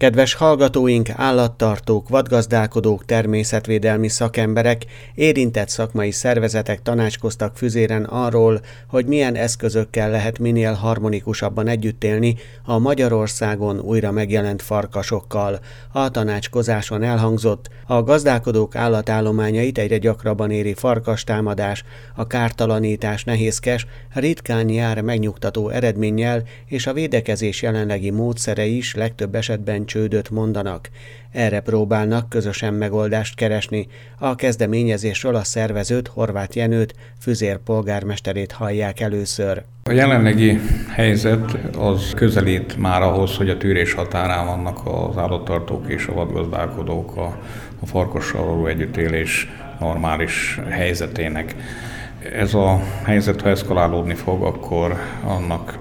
Kedves hallgatóink, állattartók, vadgazdálkodók, természetvédelmi szakemberek, érintett szakmai szervezetek tanácskoztak Füzéren arról, hogy milyen eszközökkel lehet minél harmonikusabban együtt élni a Magyarországon újra megjelent farkasokkal. A tanácskozáson elhangzott, a gazdálkodók állatállományait egyre gyakrabban éri farkastámadás, a kártalanítás nehézkes, ritkán jár megnyugtató eredménnyel, és a védekezés jelenlegi módszere is legtöbb esetben csődöt mondanak. Erre próbálnak közösen megoldást keresni. A kezdeményezésről a szervezőt, Horváth Jenőt, Füzér polgármesterét hallják először. A jelenlegi helyzet az közelít már ahhoz, hogy a tűrés határán vannak az állattartók és a vadgazdálkodók a farkassal való együttélés normális helyzetének. Ez a helyzet, ha eszkalálódni fog, akkor annak,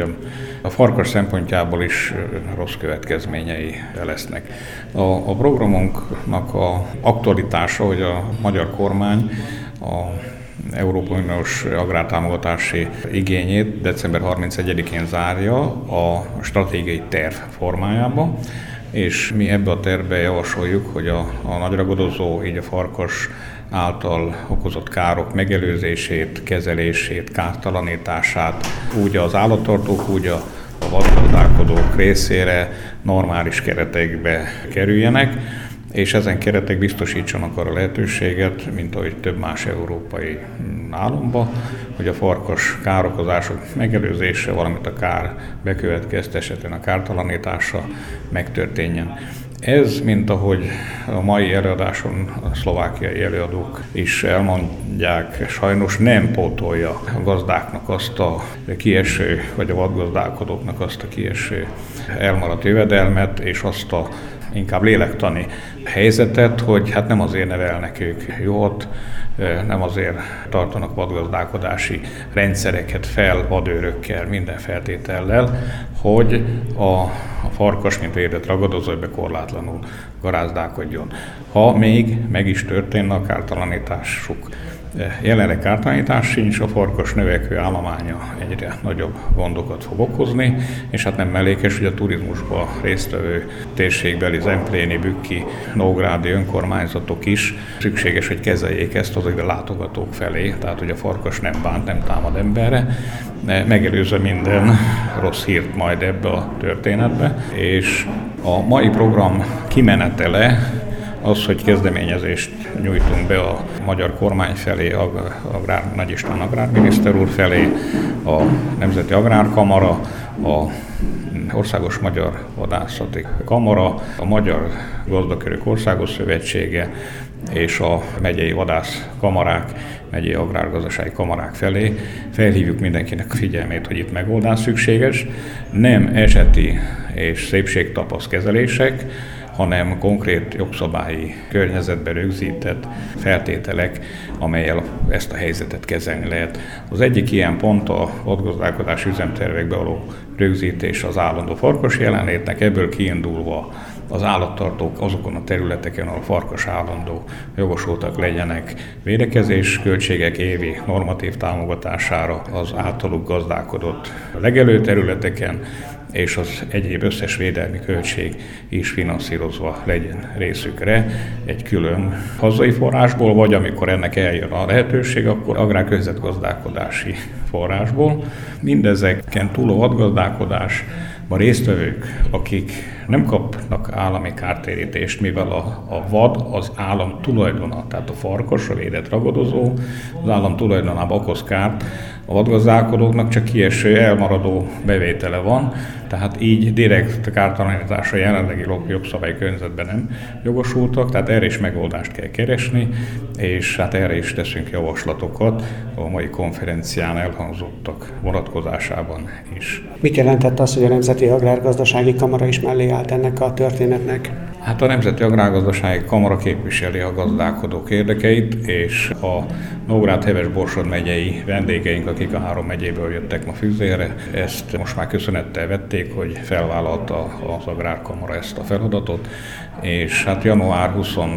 a farkas szempontjából is rossz következményei lesznek. A programunknak az aktualitása, hogy a magyar kormány a Európai Uniós agrártámogatási igényét december 31-én zárja a stratégiai terv formájába, és mi ebbe a tervbe javasoljuk, hogy a nagyragadozó, így a farkas által okozott károk megelőzését, kezelését, kártalanítását úgy az állattartók, úgy a vadgazdálkodók részére normális keretekbe kerüljenek, és ezen keretek biztosítsanak arra lehetőséget, mint ahogy több más európai államban, hogy a farkas károkozások megelőzése, valamint a kár bekövetkezte esetén a kártalanítása megtörténjen. Ez, mint ahogy a mai előadáson a szlovákiai előadók is elmondják, sajnos nem pótolja a gazdáknak azt a kieső, vagy a vadgazdálkodóknak azt a kieső elmaradt jövedelmet, és azt a inkább lélektani helyzetet, hogy hát nem azért nevelnek ők jót, nem azért tartanak vadgazdálkodási rendszereket fel vadőrökkel, minden feltétellel, hogy a farkas, mint védett ragadozó, bekorlátlanul garázdálkodjon. Ha még meg is történne a kártalanításuk. Jelenleg kártalanítás sincs, a farkas növekvő állománya egyre nagyobb gondokat fog okozni, és hát nem mellékes, hogy a turizmusban résztvevő térségbeli zempléni, bükki, nógrádi önkormányzatok is szükséges, hogy kezeljék ezt az ide látogatók felé, tehát hogy a farkas nem bánt, nem támad emberre, megelőzve minden rossz hírt majd ebbe a történetbe, és a mai program kimenetele az, hogy kezdeményezést nyújtunk be a magyar kormány felé, Nagy István agrárminiszter úr felé, a Nemzeti Agrárkamara, a Országos Magyar Vadászati Kamara, a Magyar Gazdakörök Országos Szövetsége és a megyei vadászkamarák, megyei agrárgazdasági kamarák felé. Felhívjuk mindenkinek a figyelmét, hogy itt megoldás szükséges. Nem eseti és szépségtapasz kezelések, hanem konkrét jogszabályi környezetben rögzített feltételek, amellyel ezt a helyzetet kezelni lehet. Az egyik ilyen pont a vadgazdálkodási üzemtervekbe való rögzítés az állandó farkas jelenlétnek, ebből kiindulva az állattartók azokon a területeken, ahol a farkas állandó jogosultak legyenek védekezés költségek évi normatív támogatására az általuk gazdálkodott legelő területeken, és az egyéb összes védelmi költség is finanszírozva legyen részükre egy külön hazai forrásból, vagy amikor ennek eljön a lehetőség, akkor agrárkörnyezetgazdálkodási forrásból. Mindezeken túl a vadgazdálkodásban résztvevők, akik nem kapnak állami kártérítést, mivel a vad az állam tulajdona, tehát a farkas, a védett ragadozó az állam tulajdonába okoz kárt, a vadgazdálkodóknak csak kieső elmaradó bevétele van, tehát így direkt kártalanításra jelenlegi jogszabályi környezetben nem jogosultak, tehát erre is megoldást kell keresni, és hát erre is teszünk javaslatokat a mai konferencián elhangzottak vonatkozásában is. Mit jelentett az, hogy a Nemzeti Agrárgazdasági Kamara is mellé állt ennek a történetnek? Hát a Nemzeti Agrárgazdasági Kamara képviseli a gazdálkodók érdekeit, és a Nógrád-Heves-Borsod megyei vendégeink, akik a 3 megyéből jöttek ma Füzérre, ezt most már köszönettel vették, hogy felvállalta az Agrárkamara ezt a feladatot, és hát január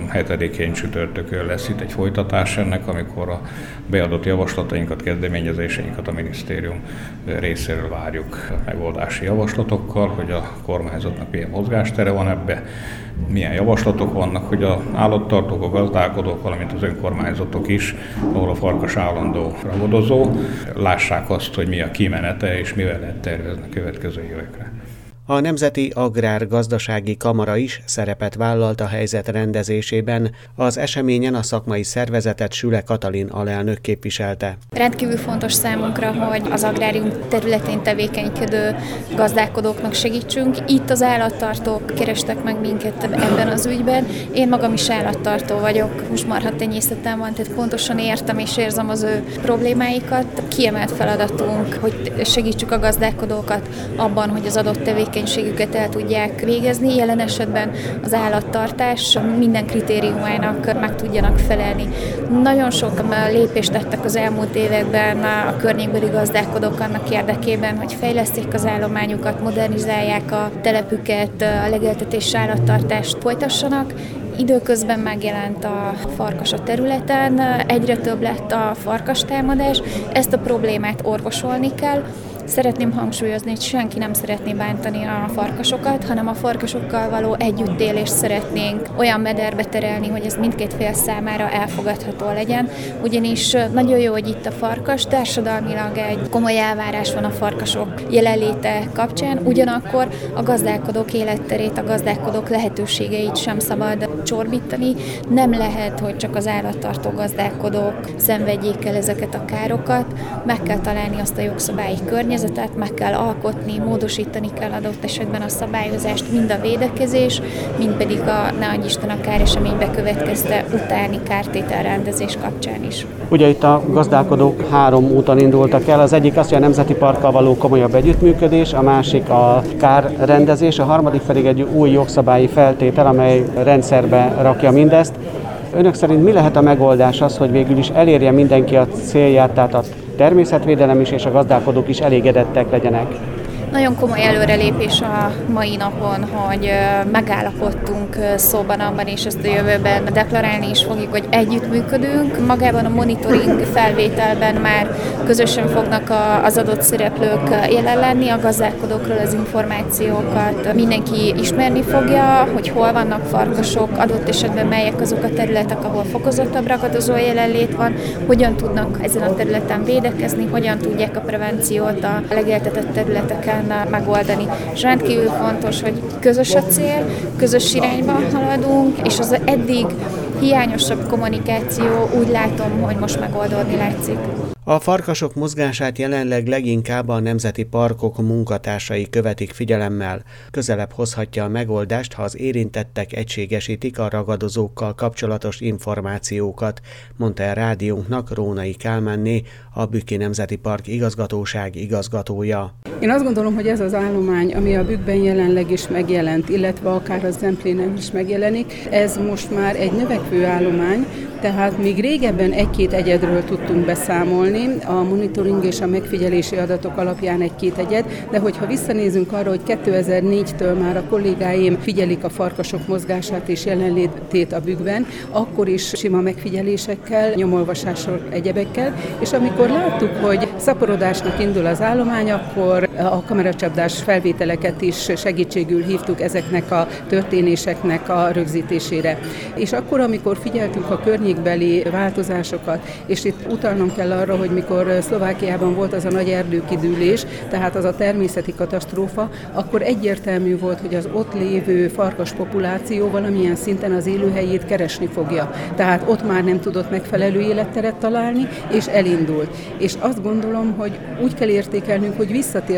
27-én csütörtökön lesz itt egy folytatás ennek, amikor a beadott javaslatainkat, kezdeményezéseinket a minisztérium részéről várjuk megoldási javaslatokkal, hogy a kormányzatnak milyen mozgástere van ebbe, milyen javaslatok vannak, hogy az állattartók, a gazdálkodók, valamint az önkormányzatok is, ahol a farkas állandó ragadozó, lássák azt, hogy mi a kimenete és mivel lehet tervezni a következő évekre. A Nemzeti Agrár-Gazdasági Kamara is szerepet vállalt a helyzet rendezésében. Az eseményen a szakmai szervezetet Süle Katalin alelnök képviselte. Rendkívül fontos számunkra, hogy az agrárium területén tevékenykedő gazdálkodóknak segítsünk. Itt az állattartók kerestek meg minket ebben az ügyben. Én magam is állattartó vagyok, húsmarha tenyészetem van, tehát pontosan értem és érzem az ő problémáikat. Kiemelt feladatunk, hogy segítsük a gazdálkodókat abban, hogy az adott tevékenységüket el tudják végezni, jelen esetben az állattartás minden kritériumának meg tudjanak felelni. Nagyon sok lépést tettek az elmúlt években a környékbeli gazdálkodók annak érdekében, hogy fejleszték az állományukat, modernizálják a telepüket, a legeltetés állattartást folytassanak. Időközben megjelent a farkas a területen, egyre több lett a farkastámadás, ezt a problémát orvosolni kell. Szeretném hangsúlyozni, hogy senki nem szeretné bántani a farkasokat, hanem a farkasokkal való együttélést szeretnénk olyan mederbe terelni, hogy ez mindkét fél számára elfogadható legyen. Ugyanis nagyon jó, hogy itt a farkas, társadalmilag egy komoly elvárás van a farkasok jelenléte kapcsán, ugyanakkor a gazdálkodók életterét, a gazdálkodók lehetőségeit sem szabad csorbítani. Nem lehet, hogy csak az állattartó gazdálkodók szenvedjék el ezeket a károkat, meg kell találni azt a jogszabályi környezetet, meg kell alkotni, módosítani kell adott esetben a szabályozást, mind a védekezés, mind pedig ne adj Isten a káresemény bekövetkezte utáni kártételrendezés kapcsán is. Ugye itt a gazdálkodók 3 úton indultak el, az egyik az, hogy a Nemzeti Parkkal való komolyabb együttműködés, a másik a kárrendezés, a harmadik pedig egy új jogszabályi feltétel, amely rendszerbe rakja mindezt. Önök szerint mi lehet a megoldás az, hogy végül is elérje mindenki a célját, tehát a természetvédelem is és a gazdálkodók is elégedettek legyenek? Nagyon komoly előrelépés a mai napon, hogy megállapodtunk szóban abban, és ezt a jövőben deklarálni is fogjuk, hogy együttműködünk. Magában a monitoring felvételben már közösen fognak az adott szereplők jelen lenni, a gazdálkodókról az információkat mindenki ismerni fogja, hogy hol vannak farkasok, adott esetben melyek azok a területek, ahol fokozottabb ragadozó jelenlét van, hogyan tudnak ezen a területen védekezni, hogyan tudják a prevenciót a legeltetett területeken megoldani. És rendkívül fontos, hogy közös a cél, közös irányba haladunk, és az eddig hiányosabb kommunikáció úgy látom, hogy most megoldódni látszik. A farkasok mozgását jelenleg leginkább a nemzeti parkok munkatársai követik figyelemmel. Közelebb hozhatja a megoldást, ha az érintettek egységesítik a ragadozókkal kapcsolatos információkat, mondta el rádiónknak Rónai Kálmánné, a Bükki Nemzeti Park igazgatóság igazgatója. Én azt gondolom, hogy ez az állomány, ami a Bükkben jelenleg is megjelent, illetve akár a Zemplénen is megjelenik, ez most már egy növekvő állomány, tehát még régebben 1-2 egyedről tudtunk beszámolni, a monitoring és a megfigyelési adatok alapján 1-2 egyed, de hogyha visszanézünk arra, hogy 2004-től már a kollégáim figyelik a farkasok mozgását és jelenlétét a Bükkben, akkor is sima megfigyelésekkel, nyomolvasással, egyebekkel, és amikor láttuk, hogy szaporodásnak indul az állomány, akkor a kameracsapdás felvételeket is segítségül hívtuk ezeknek a történéseknek a rögzítésére. És akkor, amikor figyeltünk a környékbeli változásokat, és itt utalnom kell arra, hogy mikor Szlovákiában volt az a nagy erdőkidűlés, tehát az a természeti katasztrófa, akkor egyértelmű volt, hogy az ott lévő farkas populáció valamilyen szinten az élőhelyét keresni fogja. Tehát ott már nem tudott megfelelő életteret találni, és elindult. És azt gondolom, hogy úgy kell értékelnünk, hogy visszatért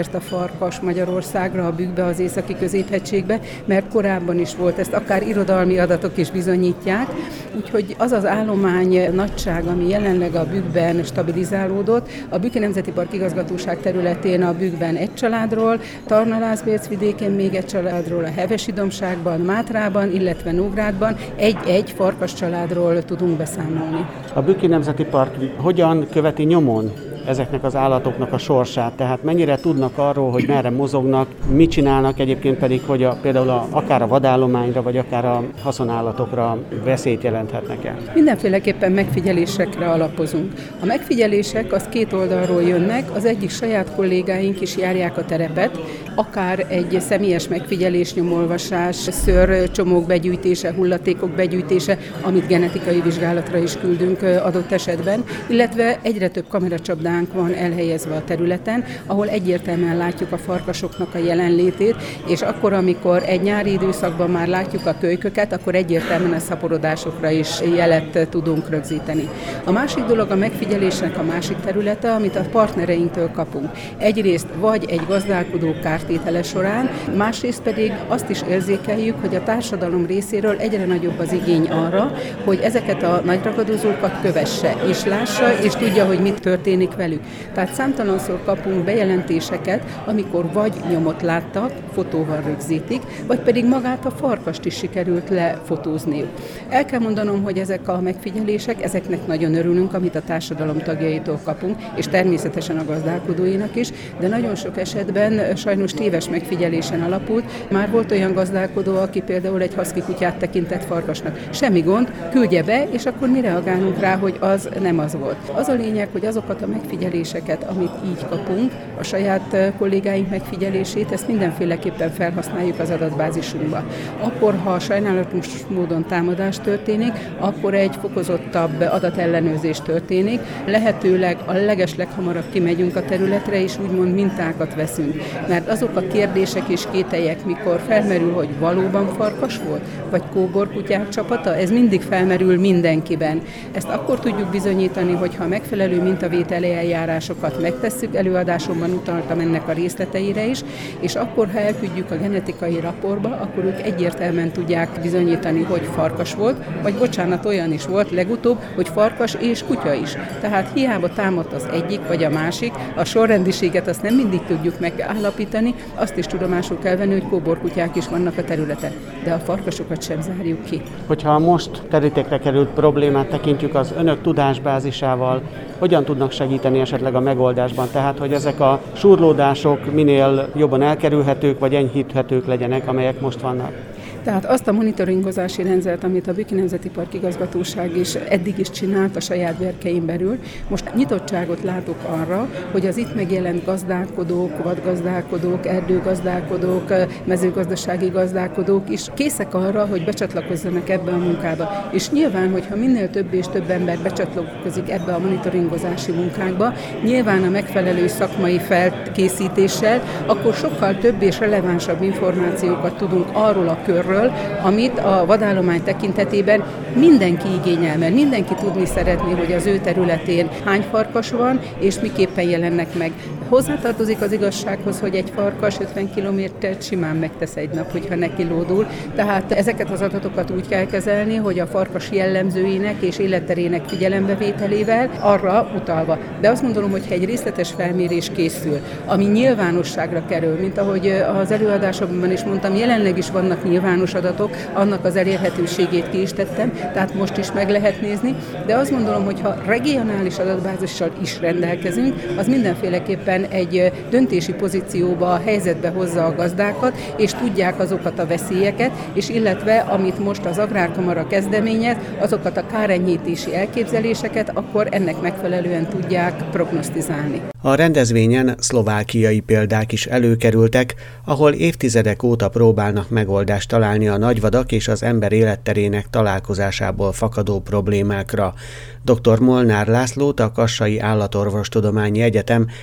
ért a farkas Magyarországra, a bükkbe, az északi középhegységbe, mert korábban is volt, ezt akár irodalmi adatok is bizonyítják, úgyhogy az az állomány nagyság, ami jelenleg a bükkben stabilizálódott, a Bükki Nemzeti Park Igazgatóság területén a bükkben egy családról, Tarnalászbérc vidékén még egy családról, a Hevesi-dombságban, Mátrában, illetve Nógrádban egy farkas családról tudunk beszámolni. A Bükki Nemzeti Park hogyan követi nyomon ezeknek az állatoknak a sorsát? Tehát mennyire tudnak arról, hogy merre mozognak, mit csinálnak, egyébként pedig, hogy például akár a vadállományra, vagy akár a haszonállatokra veszélyt jelenthetnek el? Mindenféleképpen megfigyelésekre alapozunk. A megfigyelések az két oldalról jönnek, az egyik saját kollégáink is járják a terepet, akár egy személyes megfigyelés, nyomolvasás, szőrcsomók begyűjtése, hulladékok begyűjtése, amit genetikai vizsgálatra is küldünk adott esetben, illetve egyre több kameracsapdánk van elhelyezve a területen, ahol egyértelműen látjuk a farkasoknak a jelenlétét, és akkor, amikor egy nyári időszakban már látjuk a kölyköket, akkor egyértelműen a szaporodásokra is jelet tudunk rögzíteni. A másik dolog a megfigyelésnek a másik területe, amit a partnereinktől kapunk. Egyrészt vagy egy gazdálkodó kártétele során, másrészt pedig azt is érzékeljük, hogy a társadalom részéről egyre nagyobb az igény arra, hogy ezeket a nagyragadozókat kövesse, és lássa, és tudja, hogy mit történik velük. Tehát számtalanszor kapunk bejelentéseket, amikor vagy nyomot láttak, fotóval rögzítik, vagy pedig magát a farkast is sikerült lefotózniuk. El kell mondanom, hogy ezek a megfigyelések, ezeknek nagyon örülünk, amit a társadalom tagjaitól kapunk, és természetesen a gazdálkodóinak is, de nagyon sok esetben sajnos téves megfigyelésen alapult. Már volt olyan gazdálkodó, aki például egy husky kutyát tekintett farkasnak. Semmi gond, küldje be, és akkor mi reagálunk rá, hogy az nem az volt. Az a lényeg, hogy azokat a megfigyeléseket, amit így kapunk, a saját kollégáink megfigyelését, ezt mindenféleképpen felhasználjuk az adatbázisunkba. Akkor, ha sajnálatos módon támadás történik, akkor egy fokozottabb adatellenőrzés történik. Lehetőleg a legesleghamarabb kimegyünk a területre, és úgymond mintákat veszünk. Mert azok a kérdések és kételyek, mikor felmerül, hogy valóban farkas volt, vagy kóborkutyák csapata, ez mindig felmerül mindenkiben. Ezt akkor tudjuk bizonyítani, hogyha megfelelő mintavételi eljárásokat megtesszük, előadásomban utaltam ennek a részleteire is, és akkor, ha elküldjük a genetikai raportba, akkor ők egyértelműen tudják bizonyítani, hogy farkas volt, vagy bocsánat, olyan is volt legutóbb, hogy farkas és kutya is. Tehát hiába támadt az egyik vagy a másik, a sorrendiséget azt nem mindig tudjuk megállapítani, azt is tudomásul kell venni, hogy kóborkutyák is vannak a területen, de a farkasokat sem zárjuk ki. Hogyha most terítékre került problémát tekintjük az önök tudásbázisával, hogyan tudnak segíteni esetleg a megoldásban? Tehát, hogy ezek a surlódások minél jobban elkerülhetők, vagy enyhíthetők legyenek, amelyek most vannak? Tehát azt a monitoringozási rendszert, amit a Bükki Nemzeti Park Igazgatóság is eddig is csinált a saját berkein belül, most nyitottságot látok arra, hogy az itt megjelent gazdálkodók, vadgazdálkodók, erdőgazdálkodók, mezőgazdasági gazdálkodók is készek arra, hogy becsatlakozzanak ebbe a munkába. És nyilván, hogyha minél több és több ember becsatlakozik ebbe a monitoringozási munkákba, nyilván a megfelelő szakmai felkészítéssel, akkor sokkal több és relevánsabb információkat tudunk arról a körről, amit a vadállomány tekintetében mindenki igényel, mert mindenki tudni szeretné, hogy az ő területén hány farkas van, és miképpen jelennek meg. Hozzátartozik az igazsághoz, hogy egy farkas 50 kilométert simán megtesz egy nap, hogyha neki lódul. Tehát ezeket az adatokat úgy kell kezelni, hogy a farkas jellemzőinek és életterének figyelembevételével arra utalva. De azt gondolom, hogy ha egy részletes felmérés készül, ami nyilvánosságra kerül, mint ahogy az előadásomban is mondtam, jelenleg is vannak nyilvános adatok, annak az elérhetőségét ki is tettem, tehát most is meg lehet nézni, de azt gondolom, hogy ha regionális adatbázissal is rendelkezünk, az mindenféleképpen egy döntési pozícióba, a helyzetbe hozza a gazdákat, és tudják azokat a veszélyeket, és illetve, amit most az Agrárkamara kezdeményez, azokat a kárenyhítési elképzeléseket, akkor ennek megfelelően tudják prognosztizálni. A rendezvényen szlovákiai példák is előkerültek, ahol évtizedek óta próbálnak megoldást találni a nagyvadak és az ember életterének találkozásából fakadó problémákra. Dr. Molnár Lászlót, a Kassai Állatorvostudományi Egyetem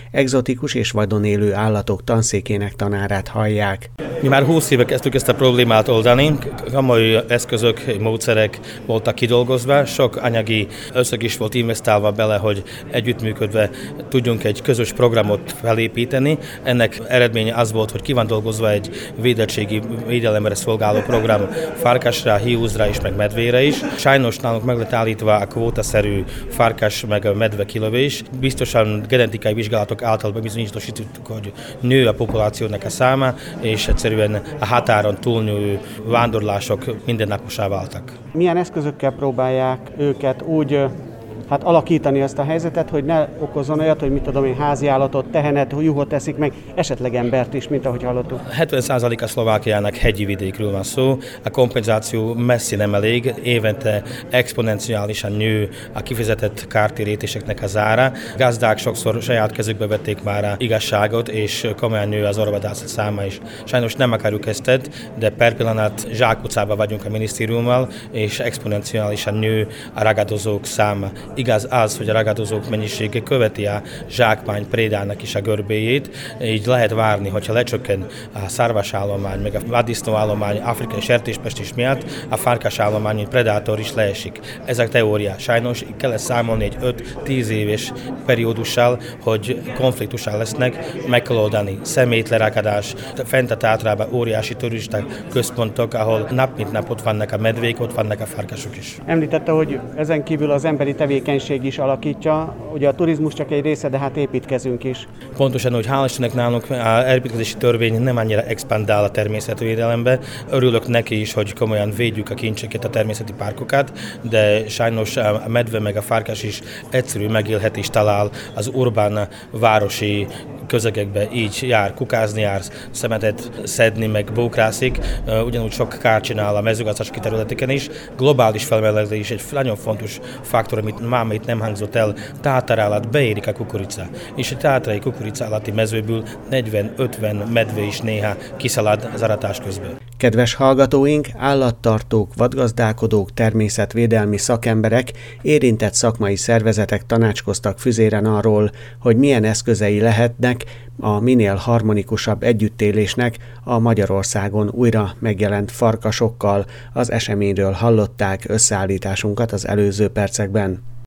egzotikus és vadon élő állatok tanszékének tanárát hallják. Mi már 20 éve kezdtük ezt a problémát oldani, komoly eszközök, módszerek voltak kidolgozva, sok anyagi összeg is volt investálva bele, hogy együttműködve tudjunk egy közös programot felépíteni. Ennek eredménye az volt, hogy ki van dolgozva egy védelemre szolgáló program farkasra, hiúzra és meg medvére is. Sajnos nálunk meg lett állítva a kvótaszerű farkas meg a medve kilövés. Biztosan genetikai vizsgálatok által bizonyítottuk, hogy nő a populációnak a száma, és egyszerűen a határon túlnyúló vándorlások mindennapossá váltak. Milyen eszközökkel próbálják őket úgy alakítani ezt a helyzetet, hogy ne okozzon olyat, hogy mit tudom én, háziállatot, tehenet, juhot eszik meg, esetleg embert is, mint ahogy hallottuk. 70% a Szlovákiának hegyi vidékről van szó, a kompenzáció messzi nem elég, évente exponenciálisan nő a kifizetett kártérítéseknek az ára. Gazdák sokszor saját kezükbe vették már a igazságot, és komolyan nő az orvadászat száma is. Sajnos nem akarjuk ezt, de per pillanat zsákutcában vagyunk a minisztériummal, és exponenciálisan nő a ragadozók száma. Igaz az, hogy a ragadozók mennyisége követi a zsákmány prédának is a görbéjét, így lehet várni, hogyha lecsökken a szarvasállomány, meg a vaddisznóállomány, afrikai sertéspest is miatt, a farkasállomány, mint predátor is leesik. Ez a teória. Sajnos kell számolni egy 5-10 éves periódussal, hogy konfliktussal lesznek, meg kell oldani. Szemétlerakadás, fent a Tátrában óriási turista központok, ahol nap mint nap ott vannak a medvék, ott vannak a farkasok is. Említette, hogy ezen kívül az emberi tevékenység is alakítja. Ugye a turizmus csak egy része, de hát építkezünk is. Pontosan, hogy hál' Istennek nálunk az építkezési törvény nem annyira expandál a természetvédelembe. Örülök neki is, hogy komolyan védjük a kincseket, a természeti parkokat, de sajnos a medve meg a farkas is egyszerű megélhetést talál az urbán városi közegekbe, így jár, kukázni jársz, szemetet szedni, meg bókrászik, ugyanúgy sok kárt csinál a mezőgazdasági területeken is. Globális felmelegedés egy nagyon fontos faktor, amit máma itt nem hangzott el, Tátár alatt beérik a kukorica, és a tátrai kukorica alatti mezőből 40-50 medve is néha kiszalad az aratás közben. Kedves hallgatóink, állattartók, vadgazdálkodók, természetvédelmi szakemberek, érintett szakmai szervezetek tanácskoztak Füzéren arról, hogy milyen eszközei lehetnek a minél harmonikusabb együttélésnek a Magyarországon újra megjelent farkasokkal. Az eseményről hallották összeállításunkat az előző percekben.